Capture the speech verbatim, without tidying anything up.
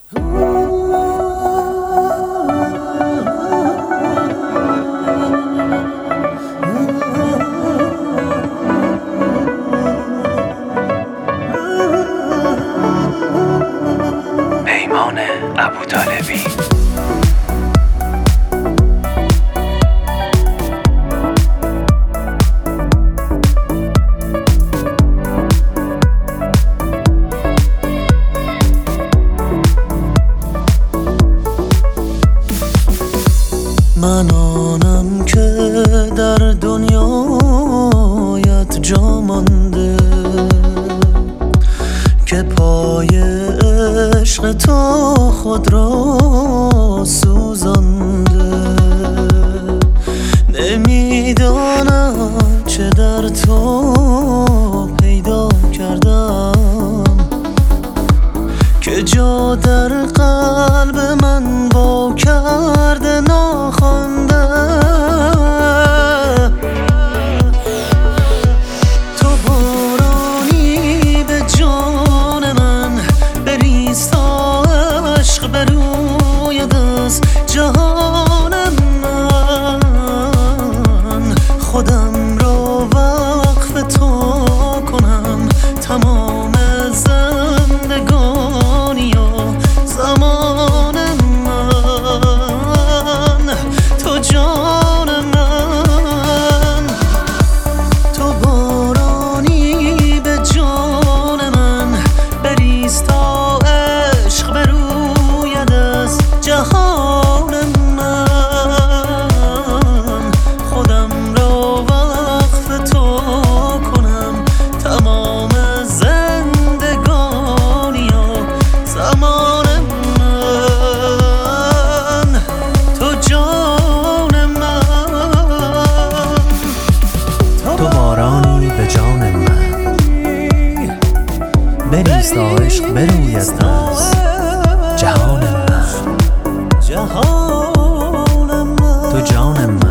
پیمان ابوطالبی. من آنم که در دنیایت جا مانده، که پای عشق تو خود را سوزانده. نمیدانم چه در تو پیدا کردم که جا در قلب من وا کرده ناخوانده. تو بارانی به جان من بریز تا عشق بروید از جهان من. خودم را وقف تو کنم تمام زندگانی و زمان من. تو جان من، تو بارانی به جان من بریز تا عشق بروید از جهان من. خودم را وقف تو کنم تمام زندگانی و زمان من. تو جان من، تو بارانی به جان من بریز تا عشق بروید از جهان من. جهان من، تو جان من.